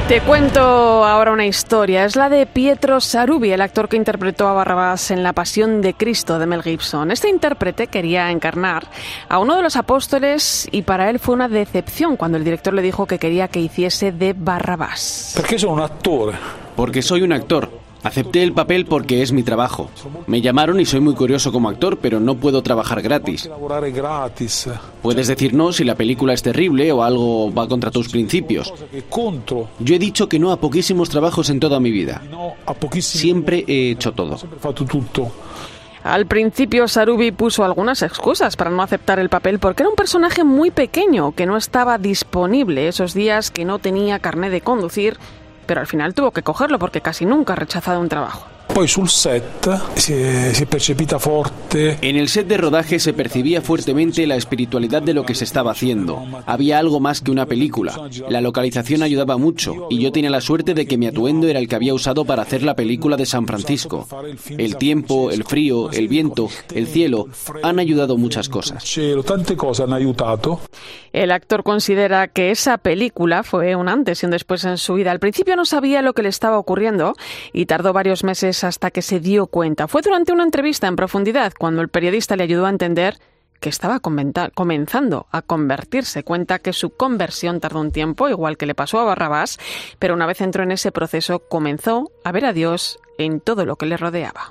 Te cuento ahora una historia. Es la de Pietro Sarubi, el actor que interpretó a Barrabás en La Pasión de Cristo de Mel Gibson. Este intérprete quería encarnar a uno de los apóstoles y para él fue una decepción cuando el director le dijo que quería que hiciese de Barrabás. Porque soy un actor. Porque soy un actor. Acepté el papel porque es mi trabajo. Me llamaron y soy muy curioso como actor, pero no puedo trabajar gratis. Puedes decir no si la película es terrible o algo va contra tus principios. Yo he dicho que no a poquísimos trabajos en toda mi vida. Siempre he hecho todo. Al principio Sarubi puso algunas excusas para no aceptar el papel porque era un personaje muy pequeño que no estaba disponible esos días, que no tenía carné de conducir, pero al final tuvo que cogerlo porque casi nunca ha rechazado un trabajo. Poi sul set si è percepita forte. En el set de rodaje se percibía fuertemente la espiritualidad de lo que se estaba haciendo. Había algo más que una película. La localización ayudaba mucho y yo tenía la suerte de que mi atuendo era el que había usado para hacer la película de San Francisco. El tiempo, el frío, el viento, el cielo han ayudado muchas cosas. Tante cose han aiutato. El actor considera que esa película fue un antes y un después en su vida. Al principio no sabía lo que le estaba ocurriendo y tardó varios meses hasta que se dio cuenta. Fue durante una entrevista en profundidad cuando el periodista le ayudó a entender que estaba comenzando a convertirse. Cuenta que su conversión tardó un tiempo, igual que le pasó a Barrabás, pero una vez entró en ese proceso comenzó a ver a Dios en todo lo que le rodeaba.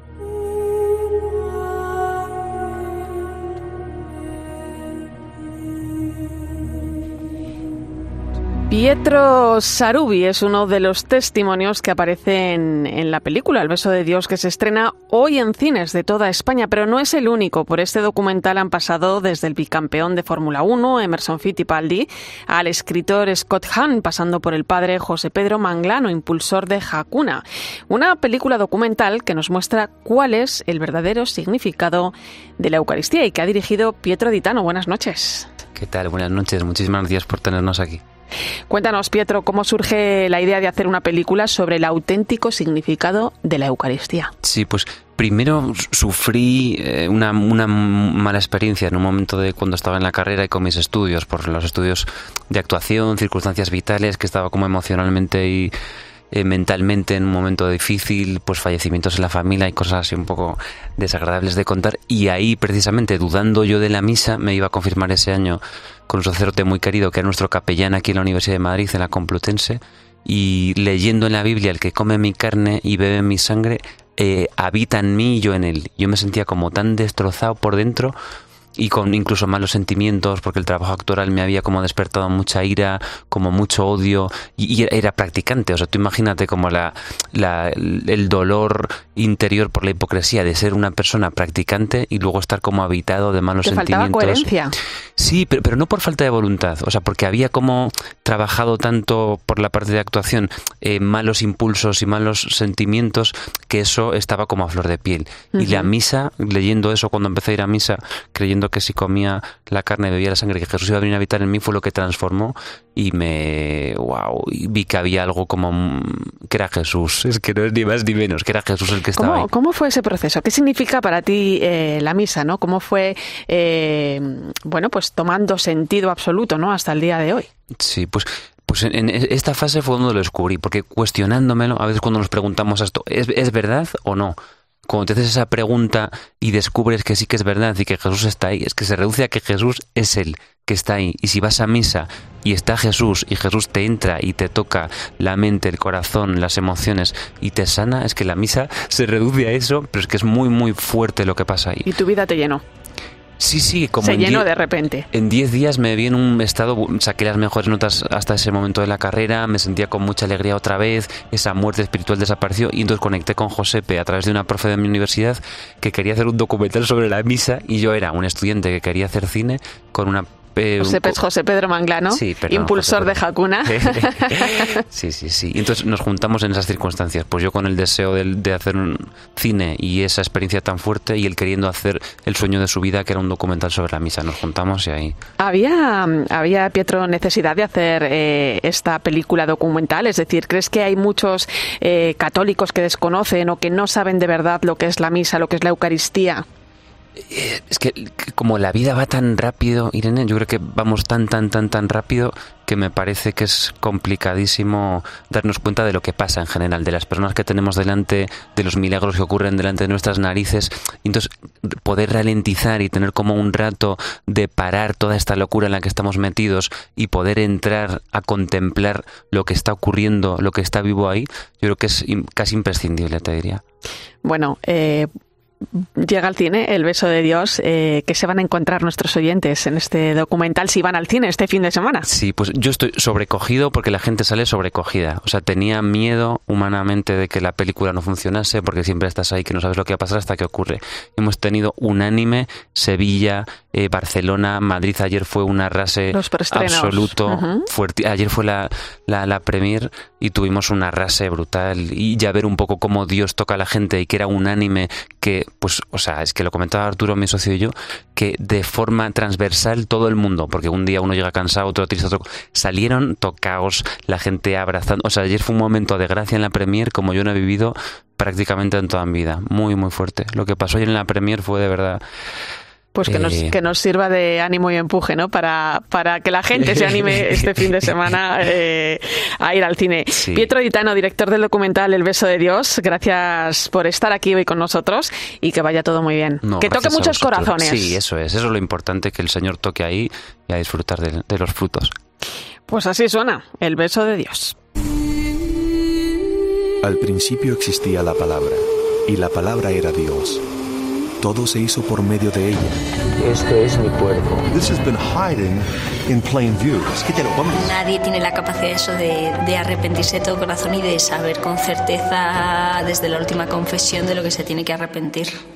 Pietro Sarubi es uno de los testimonios que aparecen en la película El beso de Dios, que se estrena hoy en cines de toda España, pero no es el único. Por este documental han pasado desde el bicampeón de Fórmula 1, Emerson Fittipaldi, al escritor Scott Hahn, pasando por el padre José Pedro Manglano, impulsor de Hakuna. Una película documental que nos muestra cuál es el verdadero significado de la Eucaristía y que ha dirigido Pietro Ditano. Buenas noches. ¿Qué tal? Buenas noches. Muchísimas gracias por tenernos aquí. Cuéntanos, Pietro, ¿cómo surge la idea de hacer una película sobre el auténtico significado de la Eucaristía? Sí, pues primero sufrí una mala experiencia en un momento de cuando estaba en la carrera y con mis estudios, por los estudios de actuación, circunstancias vitales, que estaba como emocionalmente y mentalmente en un momento difícil, pues fallecimientos en la familia y cosas así un poco desagradables de contar, y ahí precisamente dudando yo de la misa me iba a confirmar ese año con un sacerdote muy querido que era nuestro capellán aquí en la Universidad de Madrid, en la Complutense, y leyendo en la Biblia: el que come mi carne y bebe mi sangre habita en mí y yo en él. Yo me sentía como tan destrozado por dentro y con incluso malos sentimientos, porque el trabajo actoral me había como despertado mucha ira, como mucho odio, y era practicante. O sea, tú imagínate como el dolor interior por la hipocresía de ser una persona practicante y luego estar como habitado de malos sentimientos. ¿Te faltaba coherencia? Sí, pero no por falta de voluntad, o sea, porque había como trabajado tanto por la parte de actuación malos impulsos y malos sentimientos, que eso estaba como a flor de piel. Uh-huh. Y la misa, leyendo eso cuando empecé a ir a misa, creyendo que si comía la carne y bebía la sangre, que Jesús iba a venir a habitar en mí, fue lo que transformó y y vi que había algo como que era Jesús. Es que no es ni más ni menos, que era Jesús el que estaba ahí. ¿Cómo fue ese proceso? ¿Qué significa para ti la misa, ¿no? ¿Cómo fue, pues tomando sentido absoluto, ¿no? Hasta el día de hoy? Sí, pues en esta fase fue donde lo descubrí, porque cuestionándomelo, a veces cuando nos preguntamos esto, ¿es verdad o no? Cuando te haces esa pregunta y descubres que sí que es verdad y que Jesús está ahí, es que se reduce a que Jesús es Él que está ahí. Y si vas a misa y está Jesús y Jesús te entra y te toca la mente, el corazón, las emociones y te sana, es que la misa se reduce a eso, pero es que es muy muy fuerte lo que pasa ahí. ¿Y tu vida te llenó? Sí, como se llenó de repente. En 10 días me vi en un estado, saqué las mejores notas hasta ese momento de la carrera, me sentía con mucha alegría otra vez, esa muerte espiritual desapareció, y entonces conecté con Josepe a través de una profe de mi universidad que quería hacer un documental sobre la misa, y yo era un estudiante que quería hacer cine con una... José Pedro Manglano, sí, impulsor de Hakuna. Sí. Y entonces nos juntamos en esas circunstancias. Pues yo con el deseo de hacer un cine y esa experiencia tan fuerte, y él queriendo hacer el sueño de su vida, que era un documental sobre la misa. Nos juntamos y ahí... ¿Había, Pietro, necesidad de hacer esta película documental? Es decir, ¿crees que hay muchos católicos que desconocen o que no saben de verdad lo que es la misa, lo que es la Eucaristía? Es que como la vida va tan rápido, Irene, yo creo que vamos tan rápido que me parece que es complicadísimo darnos cuenta de lo que pasa en general, de las personas que tenemos delante, de los milagros que ocurren delante de nuestras narices. Entonces, poder ralentizar y tener como un rato de parar toda esta locura en la que estamos metidos y poder entrar a contemplar lo que está ocurriendo, lo que está vivo ahí, yo creo que es casi imprescindible, te diría. Bueno, llega al cine El beso de Dios. ¿Qué se van a encontrar nuestros oyentes en este documental si van al cine este fin de semana? Sí, pues yo estoy sobrecogido porque la gente sale sobrecogida. O sea, tenía miedo humanamente de que la película no funcionase, porque siempre estás ahí que no sabes lo que va a pasar hasta que ocurre. Hemos tenido unánime Sevilla, Barcelona, Madrid. Ayer fue un arrase absoluto. Fuerte. Ayer fue la premier y tuvimos un arrase brutal. Y ya ver un poco cómo Dios toca a la gente y que era unánime, que pues, o sea, es que lo comentaba Arturo, mi socio y yo, que de forma transversal todo el mundo, porque un día uno llega cansado, otro triste, otro salieron tocaos, la gente abrazando. O sea, ayer fue un momento de gracia en la premier como yo no he vivido prácticamente en toda mi vida. Muy, muy fuerte. Lo que pasó ayer en la premier fue de verdad... Pues que nos sirva de ánimo y empuje, ¿no? Para que la gente se anime este fin de semana a ir al cine. Sí. Pietro Ditano, director del documental El beso de Dios, gracias por estar aquí hoy con nosotros y que vaya todo muy bien. Que toque muchos corazones. Sí, eso es lo importante, que el Señor toque ahí y a disfrutar de los frutos. Pues así suena, El beso de Dios. Al principio existía la palabra, y la palabra era Dios. Todo se hizo por medio de ella. Este es mi cuerpo. This has been hiding in plain view. Es que te lo vamos. Nadie tiene la capacidad eso de arrepentirse de todo corazón y de saber con certeza desde la última confesión de lo que se tiene que arrepentir.